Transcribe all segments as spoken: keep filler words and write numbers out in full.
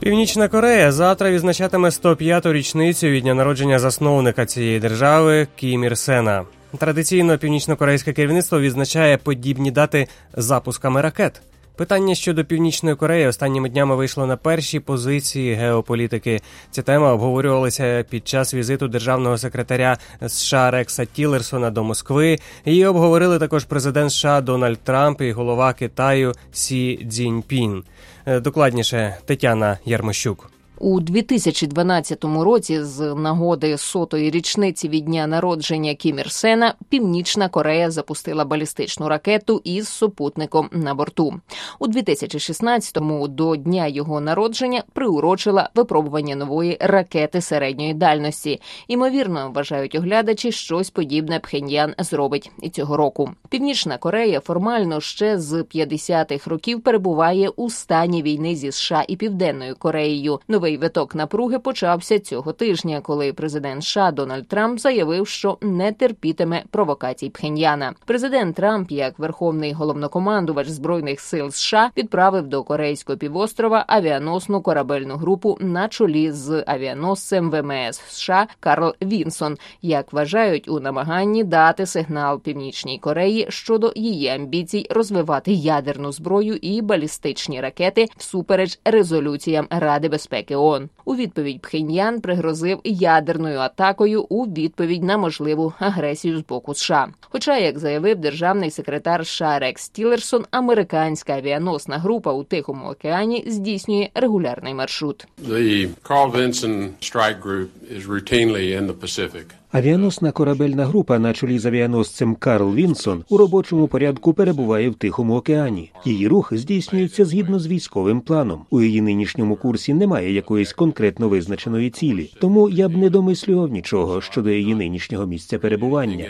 Північна Корея завтра відзначатиме сто п'яту річницю від дня народження засновника цієї держави Кім Ір Сена. Традиційно північно-корейське керівництво відзначає подібні дати запусками ракет. Питання щодо Північної Кореї останніми днями вийшло на перші позиції геополітики. Ця тема обговорювалася під час візиту державного секретаря США Рекса Тіллерсона до Москви. Її обговорили також президент США Дональд Трамп і голова Китаю Сі Цзіньпін. Докладніше Тетяна Ярмощук. У дві тисячі дванадцятому році з нагоди сотої річниці від дня народження Кім Ір Сена Північна Корея запустила балістичну ракету із супутником на борту. У дві тисячі шістнадцятому до дня його народження приурочила випробування нової ракети середньої дальності. Імовірно, вважають оглядачі, щось подібне Пхеньян зробить і цього року. Північна Корея формально ще з п'ятдесятих років перебуває у стані війни зі США і Південною Кореєю. Новий виток напруги почався цього тижня, коли президент США Дональд Трамп заявив, що не терпітиме провокацій Пхеньяна. Президент Трамп, як верховний головнокомандувач Збройних сил США, відправив до Корейського півострова авіаносну корабельну групу на чолі з авіаносцем Ве Ем Ес США Карл Вінсон, як вважають у намаганні дати сигнал Північній Кореї щодо її амбіцій розвивати ядерну зброю і балістичні ракети всупереч резолюціям Ради безпеки ООН. У відповідь Пхеньян пригрозив ядерною атакою у відповідь на можливу агресію з боку США. Хоча, як заявив державний секретар США Рекс Тіллерсон, американська авіаносна група у Тихому океані здійснює регулярний маршрут. The Carl Vinson strike group is routinely in the Pacific. Авіаносна корабельна група на чолі з авіаносцем Карл Вінсон у робочому порядку перебуває в Тихому океані. Її рух здійснюється згідно з військовим планом. У її нинішньому курсі немає якоїсь конкретно визначеної цілі, тому я б не домислював нічого щодо її нинішнього місця перебування.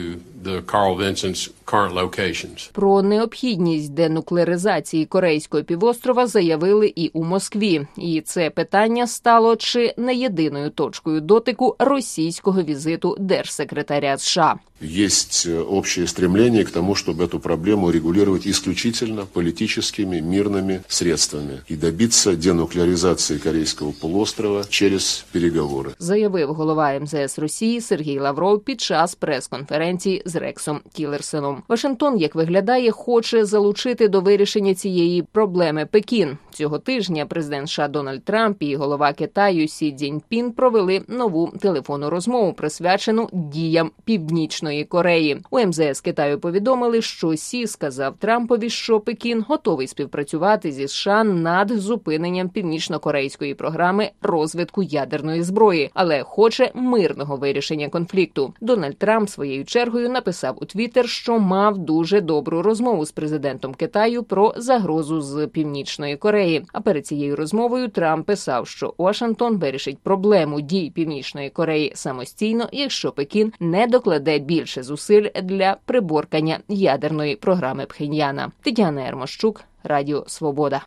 Про необхідність денуклеаризації Корейського півострова заявили і у Москві. І це питання стало чи не єдиною точкою дотику російського візиту держсекретаря США. Есть общее стремление к тому, чтобы эту проблему регулировать исключительно политическими, мирными средствами и добиться денуклеаризации Корейского полуострова через переговоры. Заявив голова Ем Зе Ес Росії Сергій Лавров під час прес-конференції з Рексом Тіллерсоном. Вашингтон, як виглядає, хоче залучити до вирішення цієї проблеми Пекін. Цього тижня президент США Дональд Трамп і голова Китаю Сі Цзіньпін провели нову телефонну розмову, присвячену діям Північної Кореї. У Ем Зе Ес Китаю повідомили, що Сі сказав Трампові, що Пекін готовий співпрацювати зі США над зупиненням північно-корейської програми розвитку ядерної зброї, але хоче мирного вирішення конфлікту. Дональд Трамп своєю чергою написав у Твіттер, що мав дуже добру розмову з президентом Китаю про загрозу з Північної Кореї. А перед цією розмовою Трамп писав, що Вашингтон вирішить проблему дій Північної Кореї самостійно, якщо Пекін не докладе більше зусиль для приборкання ядерної програми Пхеньяна. Тетяна Ярмощук, Радіо Свобода.